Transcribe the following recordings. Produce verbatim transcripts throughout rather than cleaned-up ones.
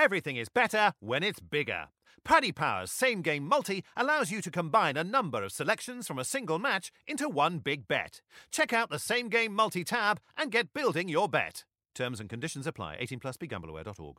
Everything is better when it's bigger. Paddy Power's Same Game Multi allows you to combine a number of selections from a single match into one big bet. Check out the Same Game Multi tab and get building your bet. Terms and conditions apply. eighteen plus, be gamble aware dot org.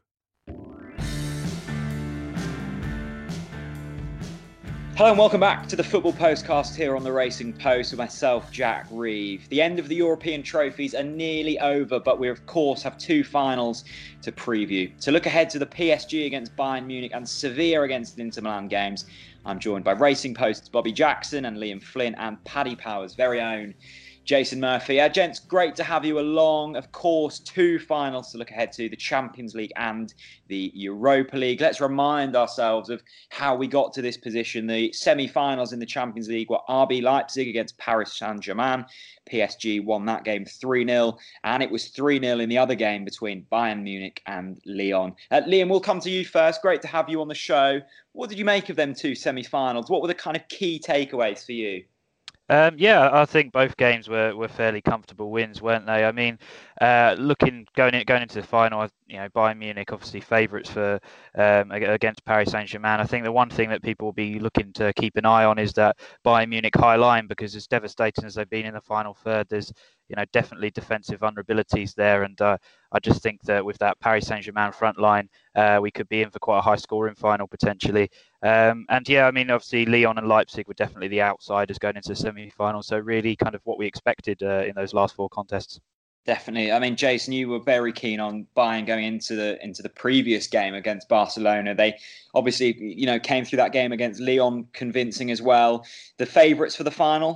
Hello and welcome back to the Football Postcast here on the Racing Post with myself, Jack Reeve. The end of the European trophies are nearly over, but we of course have two finals to preview. To look ahead to the P S G against Bayern Munich and Sevilla against Inter Milan games, I'm joined by Racing Post's Bobby Jackson and Liam Flynn and Paddy Power's very own Jason Murphy. Uh, gents, great to have you along. Of course, two finals to look ahead to, the Champions League and the Europa League. Let's remind ourselves of how we got to this position. The semi-finals in the Champions League were R B Leipzig against Paris Saint-Germain. P S G won that game three nil, and it was three nil in the other game between Bayern Munich and Lyon. Uh, Liam, we'll come to you first. Great to have you on the show. What did you make of them two semi-finals? What were the kind of key takeaways for you? Um, yeah, I think both games were, were fairly comfortable wins, weren't they? I mean, uh, looking going in, going into the final, you know, Bayern Munich obviously favourites for um, against Paris Saint-Germain. I think the one thing that people will be looking to keep an eye on is that Bayern Munich high line, because as devastating as they've been in the final third, there's you know definitely defensive vulnerabilities there, and uh, I just think that with that Paris Saint-Germain front line, uh, we could be in for quite a high scoring final potentially. Um, and yeah, I mean, obviously Lyon and Leipzig were definitely the outsiders going into the semi-final, so really kind of what we expected uh, in those last four contests. Definitely. I mean, Jason, you were very keen on Bayern going into the into the previous game against Barcelona. They obviously, you know, came through that game against Lyon convincing as well. The favourites for the final?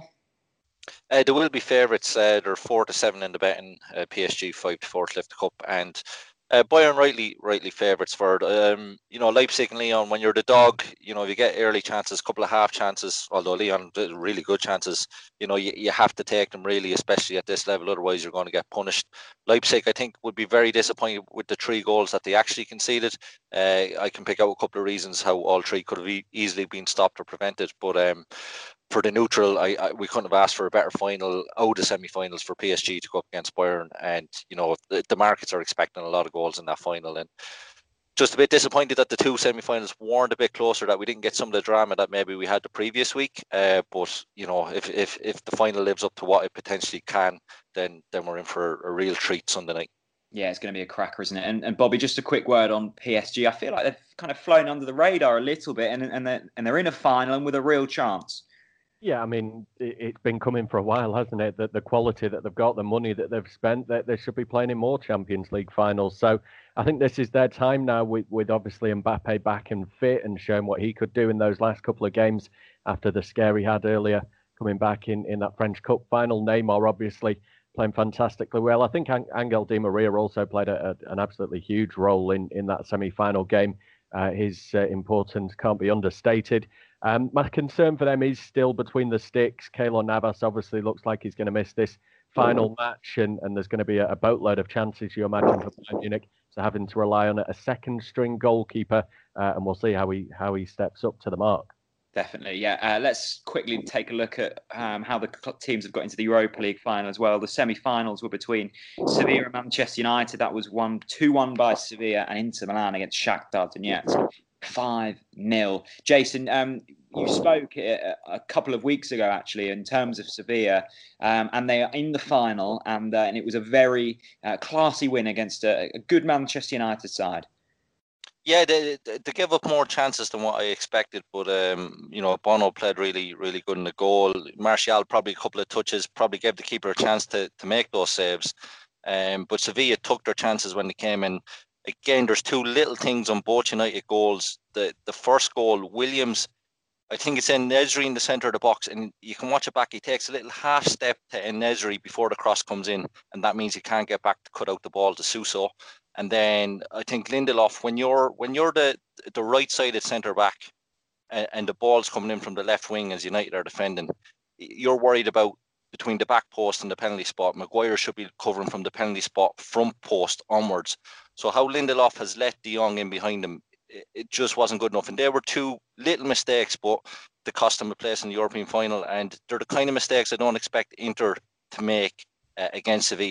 Uh, there will be favourites. Uh, they're four to seven in the betting. Uh, P S G five to four to lift the cup, and uh, Bayern rightly rightly favourites for it. Um, you know, Leipzig and Lyon. When you're the dog, you know, if you get early chances, couple of half chances. Although Lyon did really good chances, you know, you, you have to take them really, especially at this level. Otherwise, you're going to get punished. Leipzig, I think, would be very disappointed with the three goals that they actually conceded. Uh, I can pick out a couple of reasons how all three could have e- easily been stopped or prevented, but um. For the neutral, I, I we couldn't have asked for a better final out of semi-finals for P S G to go up against Bayern, and you know the, the markets are expecting a lot of goals in that final, and just a bit disappointed that the two semi-finals weren't a bit closer, that we didn't get some of the drama that maybe we had the previous week. Uh, but you know, if if if the final lives up to what it potentially can, then then we're in for a real treat Sunday night. Yeah, it's going to be a cracker, isn't it? And, and Bobby, just a quick word on P S G. I feel like they've kind of flown under the radar a little bit, and and they're, and they're in a final and with a real chance. Yeah, I mean, it's been coming for a while, hasn't it? That the quality that they've got, the money that they've spent, that they should be playing in more Champions League finals. So I think this is their time now with, with obviously Mbappe back and fit and showing what he could do in those last couple of games after the scare he had earlier, coming back in, in that French Cup final. Neymar obviously playing fantastically well. I think Angel Di Maria also played a, a, an absolutely huge role in, in that semi-final game. Uh, his uh, importance can't be understated. Um, my concern for them is still between the sticks. Keylor Navas obviously looks like he's going to miss this final match, and, and there's going to be a, a boatload of chances, you imagine, for Bayern Munich, so having to rely on a second-string goalkeeper, uh, and we'll see how he how he steps up to the mark. Definitely, yeah. Uh, let's quickly take a look at um, how the teams have got into the Europa League final as well. The semi-finals were between Sevilla and Manchester United. That was one two one by Sevilla, and Inter Milan against Shakhtar Donetsk five nil. Jason, um, you spoke a, a couple of weeks ago, actually, in terms of Sevilla, um, and they are in the final, and uh, and it was a very uh, classy win against a, a good Manchester United side. Yeah, they, they they gave up more chances than what I expected, but um, you know, Bono played really, really good in the goal. Martial probably a couple of touches, probably gave the keeper a chance to to make those saves. Um, but Sevilla took their chances when they came in. Again, there's two little things on both United goals. The the first goal, Williams, I think it's En-Nesyri in the centre of the box, and you can watch it back. He takes a little half step to En-Nesyri before the cross comes in, and that means he can't get back to cut out the ball to Suso. And then I think Lindelof, when you're when you're the the right-sided centre back, and, and the ball's coming in from the left wing as United are defending, you're worried about between the back post and the penalty spot. Maguire should be covering from the penalty spot front post onwards. So how Lindelof has let De Jong in behind him, it just wasn't good enough. And there were two little mistakes, but they cost them a place in the European final. And they're the kind of mistakes I don't expect Inter to make uh, against Sevilla.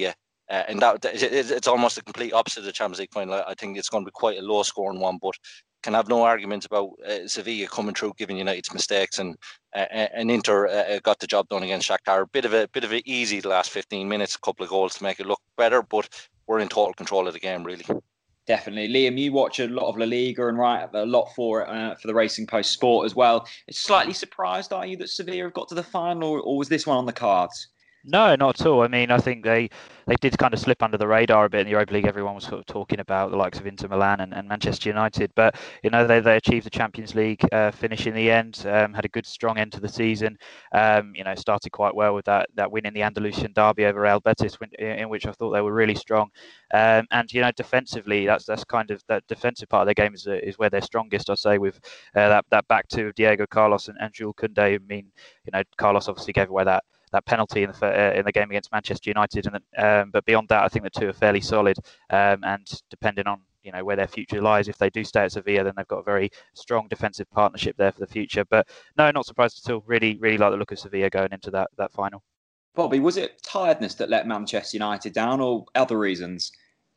Uh, and that it's almost the complete opposite of the Champions League final. I think it's going to be quite a low-scoring one, but can have no argument about uh, Sevilla coming through, given United's mistakes, and uh, and Inter uh, got the job done against Shakhtar. Bit of a bit of a easy the last fifteen minutes, a couple of goals to make it look better, but we're in total control of the game, really. Definitely. Liam, you watch a lot of La Liga and write a lot for it uh, for the Racing Post Sport as well. Slightly surprised, are you, that Sevilla have got to the final, or, or was this one on the cards? No, not at all. I mean, I think they, they did kind of slip under the radar a bit in the Europa League. Everyone was sort of talking about the likes of Inter Milan and, and Manchester United, but you know they, they achieved the Champions League uh, finish in the end. Um, had a good, strong end to the season. Um, you know, started quite well with that that win in the Andalusian derby over Real Betis, in, in which I thought they were really strong. Um, and you know, defensively, that's that's kind of that defensive part of their game is is where they're strongest. I'd say with uh, that that back two of Diego Carlos and, and Jules Koundé. I mean, you know, Carlos obviously gave away that. that penalty in the uh, in the game against Manchester United, and um, but beyond that, I think the two are fairly solid. Um, and depending on you know where their future lies, if they do stay at Sevilla, then they've got a very strong defensive partnership there for the future. But no, not surprised at all. Really, really like the look of Sevilla going into that that final. Bobby, was it tiredness that let Manchester United down, or other reasons?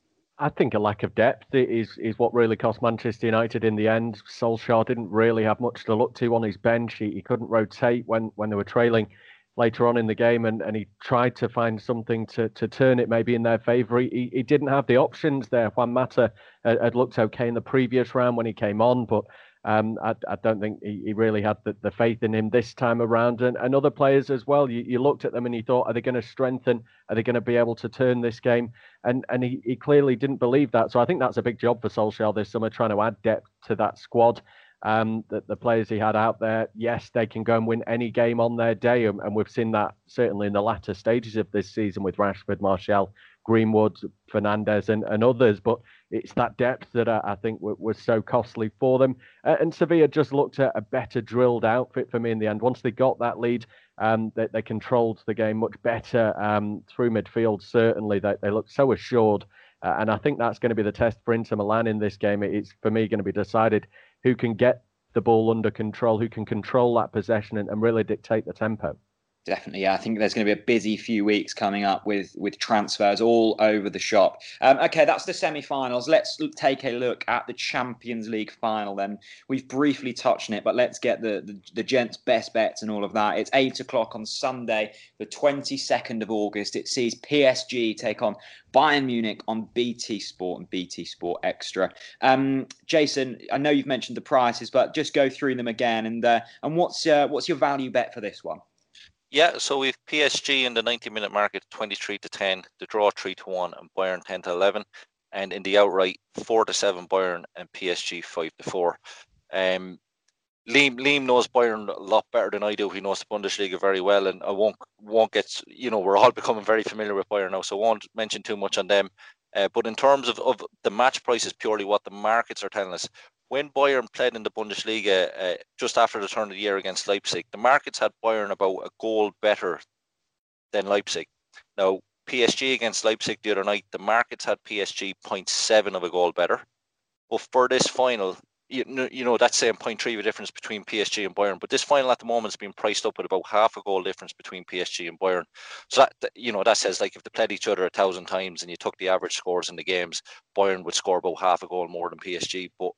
I think a lack of depth is is what really cost Manchester United in the end. Solskjaer didn't really have much to look to on his bench. He, he couldn't rotate when, when they were trailing later on in the game, and, and he tried to find something to, to turn it maybe in their favour. He, he didn't have the options there. Juan Mata had, had looked okay in the previous round when he came on, but um, I, I don't think he, he really had the, the faith in him this time around. And, and other players as well, you, you looked at them and you thought, are they going to strengthen? Are they going to be able to turn this game? And and he, he clearly didn't believe that. So I think that's a big job for Solskjaer this summer, trying to add depth to that squad. Um, the, the players he had out there, yes, they can go and win any game on their day, and, and we've seen that certainly in the latter stages of this season with Rashford, Martial, Greenwood, Fernandes, and, and others. But it's that depth that I, I think w- was so costly for them. Uh, and Sevilla just looked at a better drilled outfit for me in the end. Once they got that lead, um, they, they controlled the game much better um, through midfield. Certainly, they, they looked so assured. Uh, and I think that's going to be the test for Inter Milan in this game. It's, for me, going to be decided who can get the ball under control, who can control that possession and, and really dictate the tempo. Definitely, yeah. I think there's going to be a busy few weeks coming up with, with transfers all over the shop. Um, okay, that's the semi-finals. Let's take a look at the Champions League final then. We've briefly touched on it, but let's get the, the, the gents' best bets and all of that. It's eight o'clock on Sunday, the twenty-second of August. It sees P S G take on Bayern Munich on B T Sport and B T Sport Extra. Um, Jason, I know you've mentioned the prices, but just go through them again. And uh, and what's uh, what's your value bet for this one? Yeah, so we've P S G in the ninety minute market twenty-three to ten, the draw three to one, and Bayern ten to eleven, and in the outright four to seven Bayern and P S G five to four. Um, Liam, Liam knows Bayern a lot better than I do. He knows the Bundesliga very well, and I won't won't get you know we're all becoming very familiar with Bayern now, so I won't mention too much on them. Uh, but in terms of, of the match prices, purely what the markets are telling us. When Bayern played in the Bundesliga uh, just after the turn of the year against Leipzig, the markets had Bayern about a goal better than Leipzig. Now, P S G against Leipzig the other night, the markets had P S G zero point seven of a goal better. But for this final, you know, you know that's saying zero point three of a difference between P S G and Bayern. But this final at the moment is being priced up at about half a goal difference between P S G and Bayern. So that, you know, that says like if they played each other a thousand times and you took the average scores in the games, Bayern would score about half a goal more than P S G. But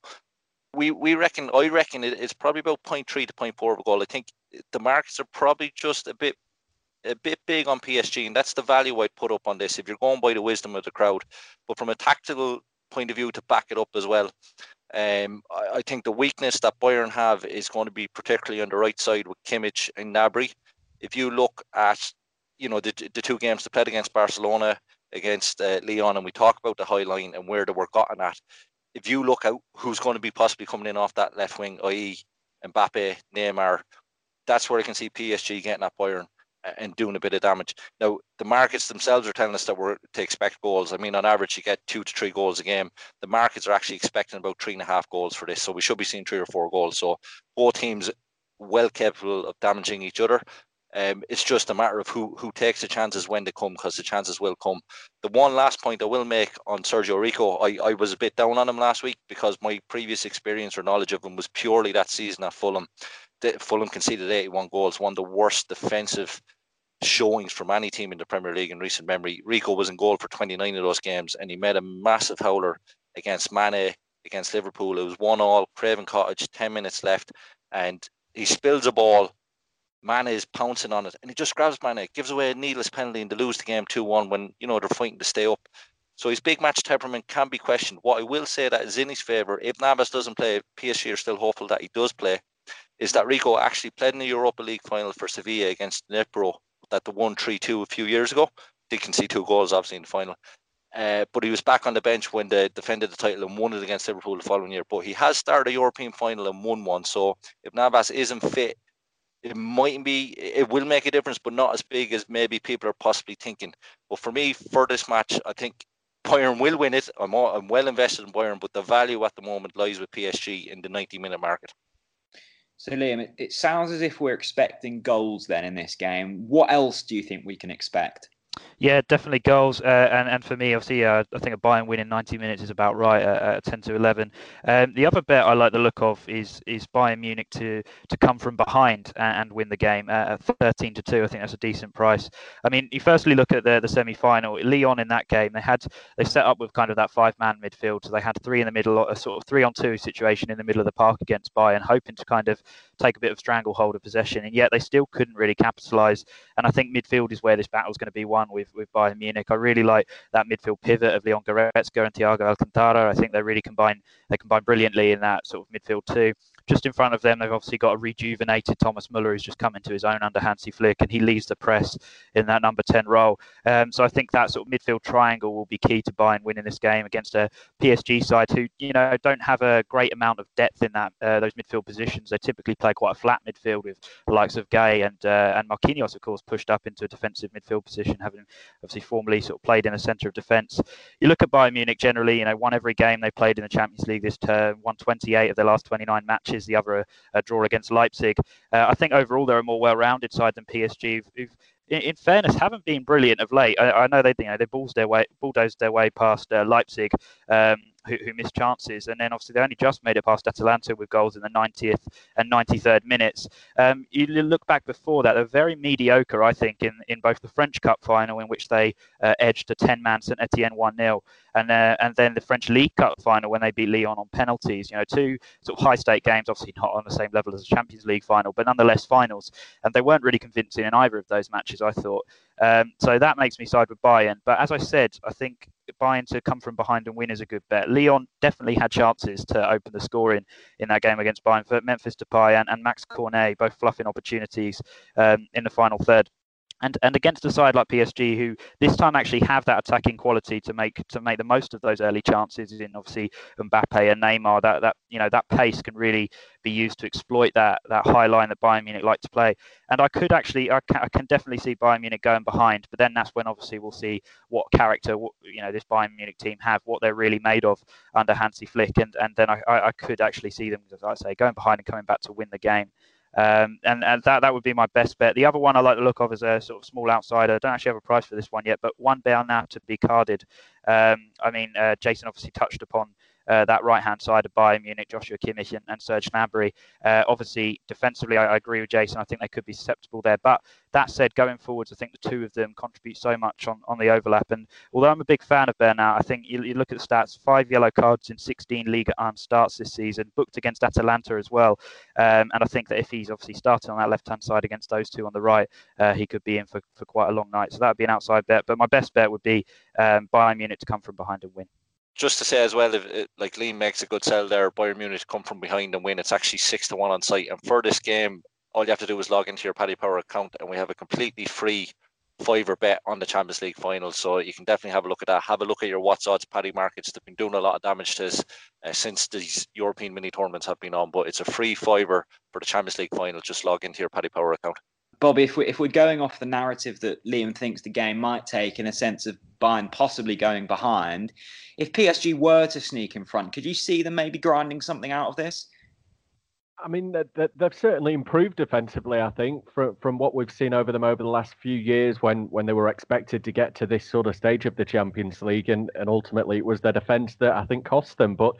We we reckon I reckon it, it's probably about zero point three to zero point four of a goal. I think the markets are probably just a bit a bit big on P S G, and that's the value I'd put up on this if you're going by the wisdom of the crowd. But from a tactical point of view, to back it up as well, um, I, I think the weakness that Bayern have is going to be particularly on the right side with Kimmich and Gnabry. If you look at you know the the two games they played against Barcelona, against uh, Lyon, and we talk about the high line and where they were gotten at. If you look out who's going to be possibly coming in off that left wing, that is. Mbappe, Neymar, that's where I can see P S G getting at Bayern and doing a bit of damage. Now, the markets themselves are telling us that we're to expect goals. I mean, on average, you get two to three goals a game. The markets are actually expecting about three and a half goals for this. So we should be seeing three or four goals. So both teams well capable of damaging each other. Um, it's just a matter of who who takes the chances when they come, because the chances will come. The one last point I will make on Sergio Rico, I, I was a bit down on him last week because my previous experience or knowledge of him was purely that season at Fulham. The, Fulham conceded eighty-one goals, one of the worst defensive showings from any team in the Premier League in recent memory. Rico was in goal for twenty-nine of those games, and he made a massive howler against Mane, against Liverpool. It was one all, Craven Cottage, ten minutes left, and he spills a ball. Mane is pouncing on it, and he just grabs Mane, gives away a needless penalty, and they lose the game two one when, you know, they're fighting to stay up. So his big match temperament can be questioned. What I will say that is in his favour, if Navas doesn't play, P S G are still hopeful that he does play, is that Rico actually played in the Europa League final for Sevilla against Dnipro, that they won three two a few years ago. Did concede two goals, obviously, in the final. Uh, but he was back on the bench when they defended the title and won it against Liverpool the following year. But he has started a European final and won one. So if Navas isn't fit, it might be, it will make a difference, but not as big as maybe people are possibly thinking. But for me, for this match, I think Bayern will win it. I'm, all, I'm well invested in Bayern, but the value at the moment lies with P S G in the ninety-minute market. So, Liam, it, it sounds as if we're expecting goals then in this game. What else do you think we can expect? Yeah, definitely goals. Uh, and, and for me, obviously, uh, I think a Bayern win in ninety minutes is about right at, at ten to eleven. Um, the other bet I like the look of is is Bayern Munich to to come from behind and, and win the game uh, at thirteen to two. I think that's a decent price. I mean, you firstly look at the, the semi-final. Lyon in that game, they had they set up with kind of that five-man midfield. So they had three in the middle, a sort of three-on-two situation in the middle of the park against Bayern, hoping to kind of take a bit of stranglehold of possession. And yet they still couldn't really capitalise. And I think midfield is where this battle is going to be won with with Bayern Munich. I really like that midfield pivot of Leon Goretzka and Thiago Alcantara. I think they really combine they combine brilliantly in that sort of midfield too. Just in front of them, they've obviously got a rejuvenated Thomas Müller who's just come into his own under Hansi Flick, and he leads the press in that number ten role. Um, so I think that sort of midfield triangle will be key to Bayern winning this game against a P S G side who, you know, don't have a great amount of depth in that uh, those midfield positions. They typically play quite a flat midfield with the likes of Gay and uh, and Marquinhos, of course, pushed up into a defensive midfield position, having obviously formerly sort of played in the centre of defence. You look at Bayern Munich generally, you know, won every game they played in the Champions League this term, won twenty-eight of their last twenty-nine matches. The other a, a draw against Leipzig. Uh, I think overall they're a more well-rounded side than P S G, who've, who've in, in fairness, haven't been brilliant of late. I, I know they, you know, they bulldozed their way, bulldozed their way past uh, Leipzig, um, who, who missed chances, and then obviously they only just made it past Atalanta with goals in the ninetieth and ninety-third minutes. Um, you look back before that, they're very mediocre, I think, in, in both the French Cup final, in which they uh, edged a ten-man Saint Etienne one nil, and uh, and then the French League Cup final when they beat Lyon on penalties. You know, two sort of high-stake games, obviously not on the same level as the Champions League final, but nonetheless finals, and they weren't really convincing in either of those matches, I thought. Um, so that makes me side with Bayern. But as I said, I think Bayern to come from behind and win is a good bet. Lyon definitely had chances to open the scoring in that game against Bayern. For Memphis Depay and, and Max Cornet, both fluffing opportunities um, in the final third. And and against a side like P S G, who this time actually have that attacking quality to make to make the most of those early chances in obviously Mbappe and Neymar, that that you know that pace can really be used to exploit that that high line that Bayern Munich like to play. And I could actually, I can, I can definitely see Bayern Munich going behind, but then that's when obviously we'll see what character what, you know this Bayern Munich team have, what they're really made of under Hansi Flick, and and then I I could actually see them, as I say, going behind and coming back to win the game. Um, and, and that that would be my best bet. The other one I like the look of is a sort of small outsider. I don't actually have a price for this one yet, but one Bernat to be carded. Um, I mean, uh, Jason obviously touched upon uh, that right-hand side of Bayern Munich, Joshua Kimmich and, and Serge Gnabry. Uh, obviously, defensively, I, I agree with Jason. I think they could be susceptible there. But that said, going forwards, I think the two of them contribute so much on, on the overlap. And although I'm a big fan of Bernat, I think you, you look at the stats, five yellow cards in sixteen Liga one starts this season, booked against Atalanta as well. Um, and I think that if he's obviously starting on that left-hand side against those two on the right, uh, he could be in for, for quite a long night. So that would be an outside bet. But my best bet would be um, Bayern Munich to come from behind and win. Just to say as well, if it, like Liam makes a good sell there, Bayern Munich to come from behind and win, it's actually six to one on site. And for this game, all you have to do is log into your Paddy Power account, and we have a completely free fiver bet on the Champions League final. So you can definitely have a look at that. Have a look at your What's Odds Paddy markets. They've been doing a lot of damage to us uh, since these European mini tournaments have been on. But it's a free fiver for the Champions League final. Just log into your Paddy Power account. Bobby, if, we, if we're going off the narrative that Liam thinks the game might take in a sense of Bayern possibly going behind, if P S G were to sneak in front, could you see them maybe grinding something out of this? I mean, they've certainly improved defensively, I think, from, from what we've seen over them over the last few years when, when they were expected to get to this sort of stage of the Champions League. And, and ultimately, it was their defence that I think cost them. But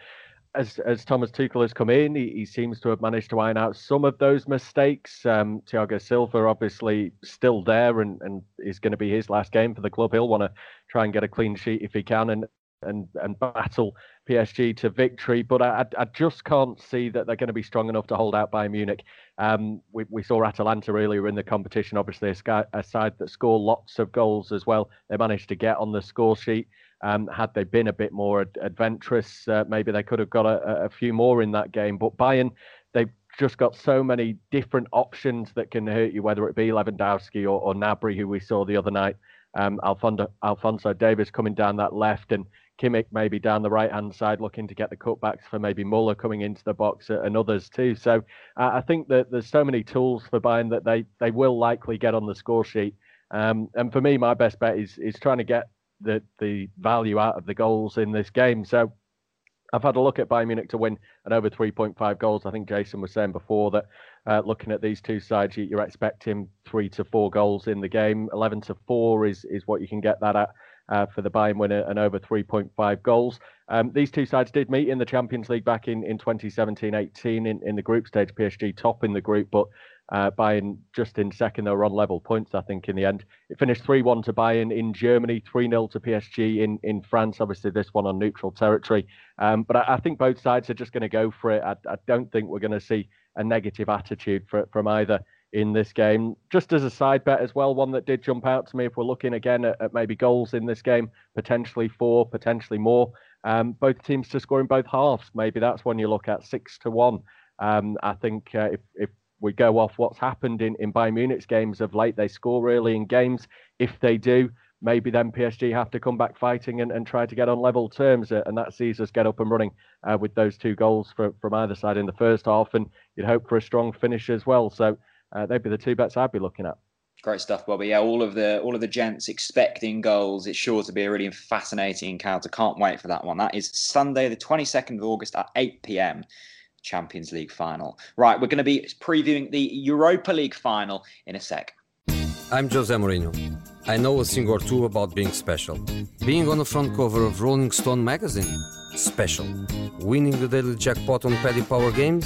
as as Thomas Tuchel has come in, he, he seems to have managed to iron out some of those mistakes. Um, Thiago Silva obviously still there and, and is going to be his last game for the club. He'll want to try and get a clean sheet if he can and and and battle P S G to victory. But I, I just can't see that they're going to be strong enough to hold out Bayern Munich. Um, we, we saw Atalanta earlier in the competition, obviously a, sky, a side that score lots of goals as well. They managed to get on the score sheet. Um, had they been a bit more ad- adventurous, uh, maybe they could have got a, a few more in that game. But Bayern, they've just got so many different options that can hurt you, whether it be Lewandowski or, or Gnabry, who we saw the other night. Um, Alfonso, Alfonso Davies coming down that left and Kimmich maybe down the right-hand side looking to get the cutbacks for maybe Muller coming into the box and others too. So uh, I think that there's so many tools for Bayern that they, they will likely get on the score sheet. Um, and for me, my best bet is is trying to get the the value out of the goals in this game. So I've had a look at Bayern Munich to win an over three point five goals. I think Jason was saying before that uh, looking at these two sides, you, you're expecting three to four goals in the game. eleven to four is is what you can get that at uh, for the Bayern winner and over three point five goals. Um, these two sides did meet in the Champions League back in, in twenty seventeen eighteen in, in the group stage. P S G top in the group, but Uh, Bayern just in second. They were on level points, I think, in the end. It finished three one to Bayern in Germany, three nil to P S G in, in France. Obviously, this one on neutral territory. Um, but I, I think both sides are just going to go for it. I, I don't think we're going to see a negative attitude for, from either in this game. Just as a side bet as well, one that did jump out to me, if we're looking again at, at maybe goals in this game, potentially four, potentially more. Um, both teams to score in both halves. Maybe that's one you look at, six to one. Um, I think uh, if, if we go off what's happened in, in Bayern Munich's games of late, they score early in games. If they do, maybe then P S G have to come back fighting and, and try to get on level terms. Uh, and that sees us get up and running uh, with those two goals for, from either side in the first half. And you'd hope for a strong finish as well. So uh, they'd be the two bets I'd be looking at. Great stuff, Bobby. Yeah, all of the all of the gents expecting goals. It's sure to be a really fascinating encounter. Can't wait for that one. That is Sunday, the twenty-second of August at eight p.m. Champions League final. Right, we're going to be previewing the Europa League final in a sec. I'm Jose Mourinho. I know a thing or two about being special. Being on the front cover of Rolling Stone magazine? Special. Winning the daily jackpot on Paddy Power games?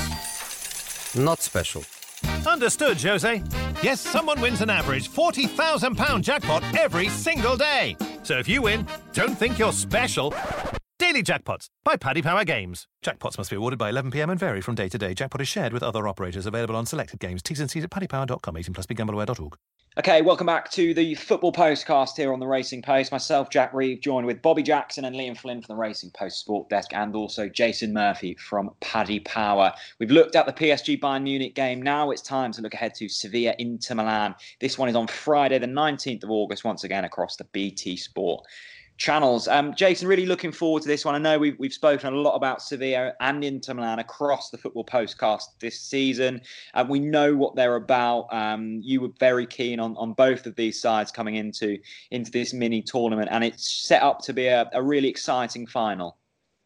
Not special. Understood, Jose. Yes, someone wins an average forty thousand pounds jackpot every single day. So if you win, don't think you're special. Daily Jackpots by Paddy Power Games. Jackpots must be awarded by eleven p.m. and vary from day to day. Jackpot is shared with other operators. Available on selected games. T's and C's at paddy power dot com. eighteen plus, be gamble aware dot org. Okay, welcome back to the Football Postcast here on the Racing Post. Myself, Jack Reeve, joined with Bobby Jackson and Liam Flynn from the Racing Post Sport Desk, and also Jason Murphy from Paddy Power. We've looked at the P S G Bayern Munich game. Now it's time to look ahead to Sevilla Inter Milan. This one is on Friday, the nineteenth of August, once again across the B T Sport channels. Um, Jason, really looking forward to this one. I know we've, we've spoken a lot about Sevilla and Inter Milan across the Football Postcast this season. Uh, we know what they're about. Um, you were very keen on, on both of these sides coming into, into this mini tournament, and it's set up to be a, a really exciting final.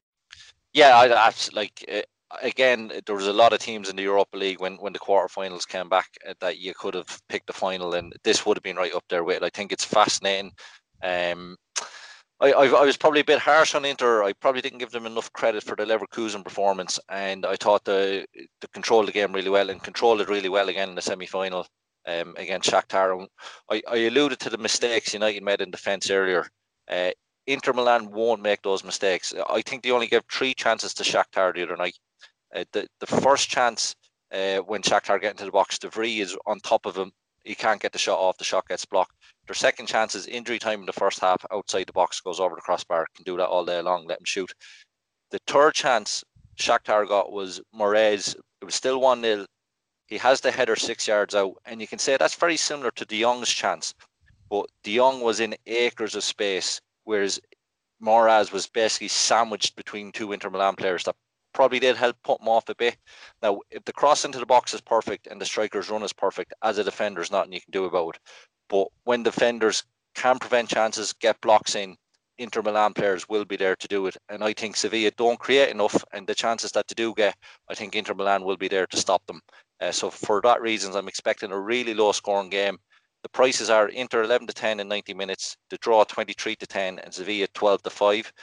Yeah, I, I like uh, again, there was a lot of teams in the Europa League when, when the quarterfinals came back uh, that you could have picked the final, and this would have been right up there with it. I think it's fascinating. Um, I, I, I was probably a bit harsh on Inter. I probably didn't give them enough credit for the Leverkusen performance, and I thought they, they controlled the game really well and controlled it really well again in the semi-final um, against Shakhtar. I, I alluded to the mistakes United made in defence earlier. Uh, Inter Milan won't make those mistakes. I think they only gave three chances to Shakhtar the other night. Uh, the, the first chance uh, when Shakhtar get into the box, De Vrij is on top of him. He can't get the shot off. The shot gets blocked. Their second chance is injury time in the first half. Outside the box, goes over the crossbar. Can do that all day long. Let him shoot. The third chance Shakhtar got was Moraes. It was still one nil. He has the header six yards out. And you can say that's very similar to De Jong's chance. But De Jong was in acres of space, whereas Moraes was basically sandwiched between two Inter Milan players that probably did help put him off a bit. Now, if the cross into the box is perfect and the striker's run is perfect, as a defender, there's nothing you can do about it. But when defenders can prevent chances, get blocks in, Inter Milan players will be there to do it. And I think Sevilla don't create enough, and the chances that they do get, I think Inter Milan will be there to stop them. Uh, so for that reason, I'm expecting a really low scoring game. The prices are Inter eleven to ten in ninety minutes, the draw twenty-three to ten, and Sevilla twelve to five.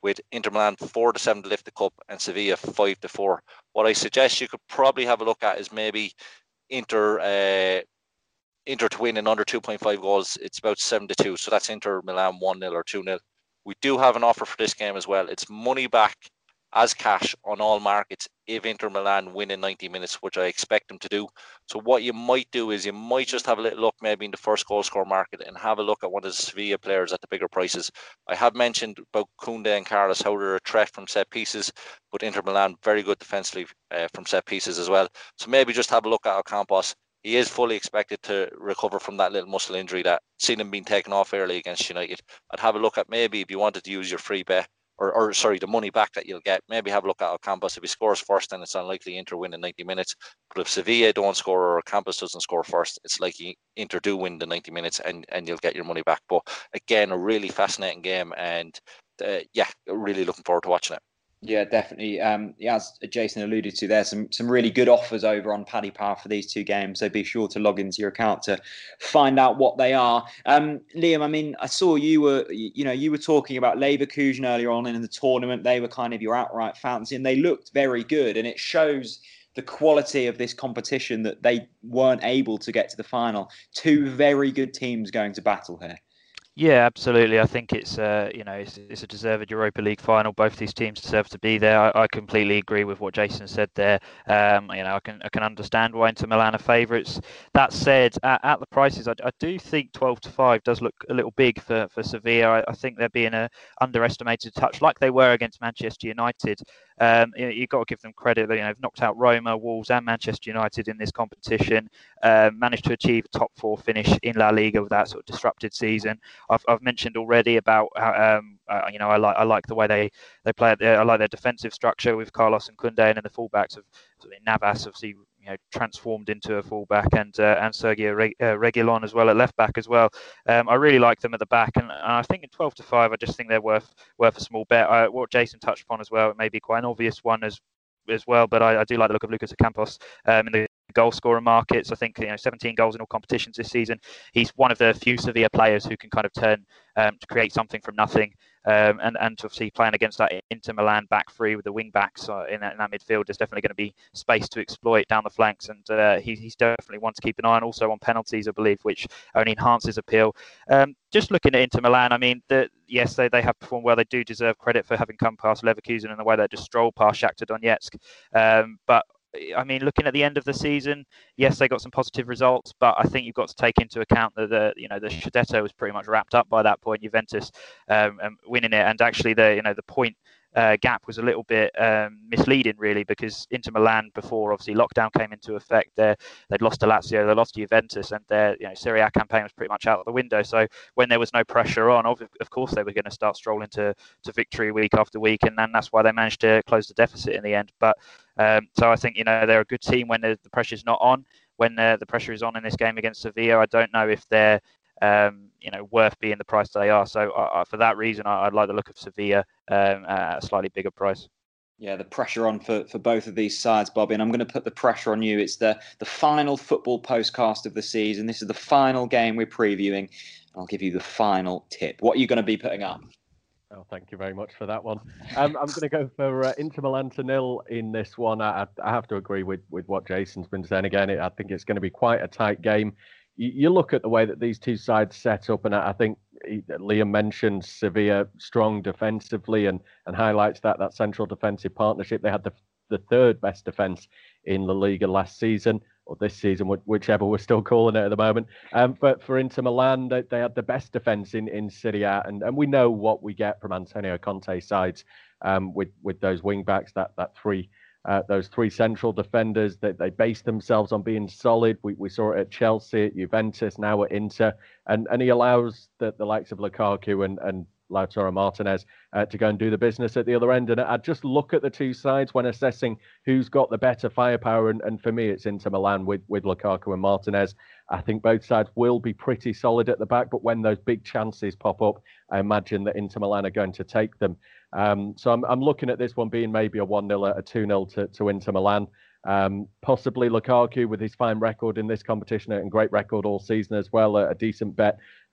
with Inter Milan four to seven to lift the cup and Sevilla five to four. What I suggest you could probably have a look at is maybe Inter uh, Inter to win in under two point five goals. It's about seven to two, so that's Inter Milan one nil or two nil. We do have an offer for this game as well. It's money back as cash on all markets if Inter Milan win in ninety minutes, which I expect them to do. So what you might do is you might just have a little look maybe in the first goal score market and have a look at one of the Sevilla players at the bigger prices. I have mentioned about Koundé and Carlos, how they're a threat from set pieces, but Inter Milan very good defensively uh, from set pieces as well. So maybe just have a look at Ocampos. He is fully expected to recover from that little muscle injury that seen him being taken off early against United. I'd have a look at maybe if you wanted to use your free bet, Or, or sorry, the money back that you'll get. Maybe have a look at Ocampos. If he scores first, then it's unlikely Inter win in ninety minutes. But if Sevilla don't score or Ocampos doesn't score first, it's likely Inter do win the ninety minutes and, and you'll get your money back. But again, a really fascinating game. And uh, yeah, really looking forward to watching it. Yeah, definitely. Um, yeah, as Jason alluded to, there's some some really good offers over on Paddy Power for these two games. So be sure to log into your account to find out what they are. Um, Liam, I mean, I saw you were, you know, you were talking about Leverkusen earlier on in the tournament. They were kind of your outright fantasy, and they looked very good. And it shows the quality of this competition that they weren't able to get to the final. Two very good teams going to battle here. Yeah, absolutely. I think it's uh, you know it's, it's a deserved Europa League final. Both these teams deserve to be there. I, I completely agree with what Jason said there. Um, you know, I can I can understand why Inter Milan are favourites. That said, at, at the prices, I, I do think twelve to five does look a little big for for Sevilla. I, I think they're being a underestimated touch, like they were against Manchester United. Um, you know, you've got to give them credit. You know, they've knocked out Roma, Wolves, and Manchester United in this competition. Um, managed to achieve a top four finish in La Liga with that sort of disrupted season. I've, I've mentioned already about how, um, uh, you know, I like I like the way they they play. I like their defensive structure with Carlos and Koundé, and then the fullbacks of Navas, obviously, you know, transformed into a fullback, and uh, and Sergio Re- uh, Reguilon as well at left back as well. Um, I really like them at the back, and, and I think in twelve to five, I just think they're worth worth a small bet. I, what Jason touched upon as well, it may be quite an obvious one as as well, but I, I do like the look of Lucas Ocampos um, in the goal scorer markets. I think, you know, seventeen goals in all competitions this season. He's one of the few Sevilla players who can kind of turn um, to create something from nothing. Um, and, and obviously playing against that Inter Milan back three with the wing backs uh, in, that, in that midfield, there's definitely going to be space to exploit down the flanks. And uh, he, he's definitely one to keep an eye on, also on penalties, I believe, which only enhances appeal. Um, just looking at Inter Milan, I mean, the, yes, they, they have performed well. They do deserve credit for having come past Leverkusen in the way they just strolled past Shakhtar Donetsk. Um, but I mean, looking at the end of the season, yes, they got some positive results, but I think you've got to take into account that the, you know, the Scudetto was pretty much wrapped up by that point. Juventus um, um, winning it, and actually the, you know, the point uh, gap was a little bit um, misleading, really, because Inter Milan, before obviously lockdown came into effect, there they'd lost to Lazio, they lost to Juventus, and their, you know, Serie A campaign was pretty much out the window. So when there was no pressure on, of, of course they were going to start strolling to to victory week after week, and then that's why they managed to close the deficit in the end. But Um, so I think, you know, they're a good team when the, the pressure's not on. When uh, the pressure is on in this game against Sevilla, I don't know if they're, um, you know, worth being the price they are. So uh, for that reason, I, I'd like the look of Sevilla um, at a slightly bigger price. Yeah, the pressure on for, for both of these sides, Bobby, and I'm going to put the pressure on you. It's the, the final football postcast of the season. This is the final game we're previewing. I'll give you the final tip. What are you going to be putting up? Oh, thank you very much for that one. Um, I'm going to go for uh, Inter Milan to nil in this one. I, I have to agree with, with what Jason's been saying. Again, I think it's going to be quite a tight game. You, you look at the way that these two sides set up, and I, I think he, Liam mentioned Sevilla strong defensively and, and highlights that that central defensive partnership. They had the the third best defence in La Liga last season, or this season, whichever we're still calling it at the moment. Um, but for Inter Milan, they, they had the best defence in, in Serie A, and, and we know what we get from Antonio Conte's sides um, with with those wing backs, that that three, uh, those three central defenders. That they, they base themselves on being solid. We we saw it at Chelsea, at Juventus, now at Inter, and and he allows the, the likes of Lukaku and and Lautaro Martinez uh, to go and do the business at the other end. And I just look at the two sides when assessing who's got the better firepower. And, and for me, it's Inter Milan with, with Lukaku and Martinez. I think both sides will be pretty solid at the back, but when those big chances pop up, I imagine that Inter Milan are going to take them. Um, so I'm, I'm looking at this one being maybe a one nil, a two nil to, to Inter Milan. Um, possibly Lukaku with his fine record in this competition and great record all season as well, a, a decent bet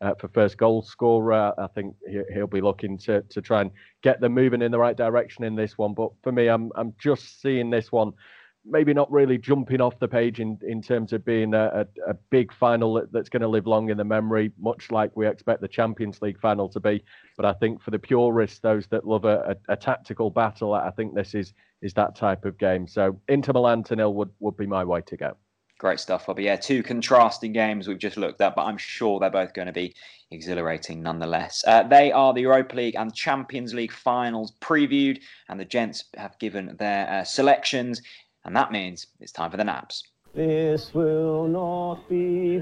uh, for first goal scorer. I think he, he'll be looking to to try and get them moving in the right direction in this one. But for me, I'm I'm just seeing this one maybe not really jumping off the page in, in terms of being a, a, a big final that, that's going to live long in the memory, much like we expect the Champions League final to be. But I think for the purists, those that love a, a, a tactical battle, I think this is is that type of game. So Inter Milan to nil would, would be my way to go. Great stuff, Bobby. Yeah, two contrasting games we've just looked at, but I'm sure they're both going to be exhilarating nonetheless. Uh, they are the Europa League and Champions League finals previewed, and the gents have given their uh, selections. And that means it's time for the naps. This will not be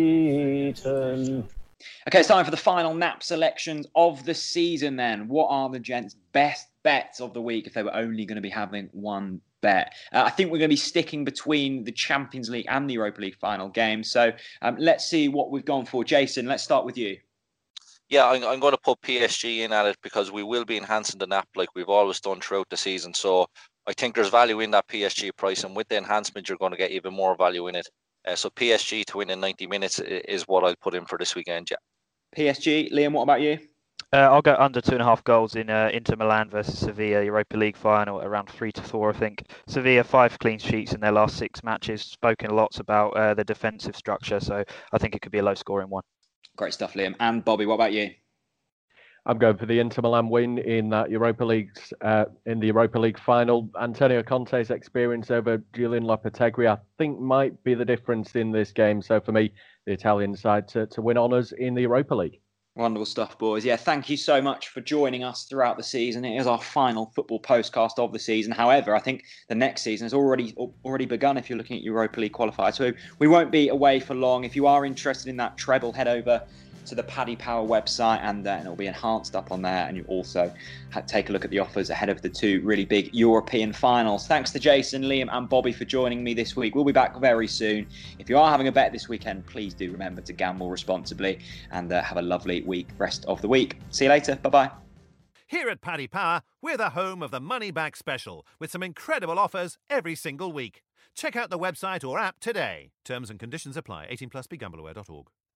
beaten. Okay, it's time for the final nap selections of the season then. What are the gents' best bets of the week if they were only going to be having one bet? Uh, I think we're going to be sticking between the Champions League and the Europa League final game. So um, let's see what we've gone for. Jason, let's start with you. Yeah, I'm, I'm going to put P S G in at it because we will be enhancing the nap like we've always done throughout the season. So I think there's value in that P S G price, and with the enhancement, you're going to get even more value in it. Uh, so P S G to win in ninety minutes is what I'll put in for this weekend, yeah. P S G. Liam, what about you? Uh, I'll go under two and a half goals in uh, Inter Milan versus Sevilla Europa League final, around three to four, I think. Sevilla, five clean sheets in their last six matches. Spoken lots about uh, the defensive structure, so I think it could be a low-scoring one. Great stuff, Liam. And Bobby, what about you? I'm going for the Inter Milan win in that Europa League, uh, in the Europa League final. Antonio Conte's experience over Julian Lopetegui, I think, might be the difference in this game. So for me, the Italian side to, to win honours in the Europa League. Wonderful stuff, boys. Yeah, thank you so much for joining us throughout the season. It is our final football postcast of the season. However, I think the next season has already already begun if you're looking at Europa League qualifiers. So we won't be away for long. If you are interested in that treble, head over to the Paddy Power website and, uh, and it'll be enhanced up on there, and you also ha- take a look at the offers ahead of the two really big European finals. Thanks to Jason, Liam and Bobby for joining me this week. We'll be back very soon. If you are having a bet this weekend, please do remember to gamble responsibly, and uh, have a lovely week rest of the week. See you later. Bye-bye. Here at Paddy Power, we're the home of the Money Back Special, with some incredible offers every single week. Check out the website or app today. Terms and conditions apply. eighteen plus, be gamble aware dot org.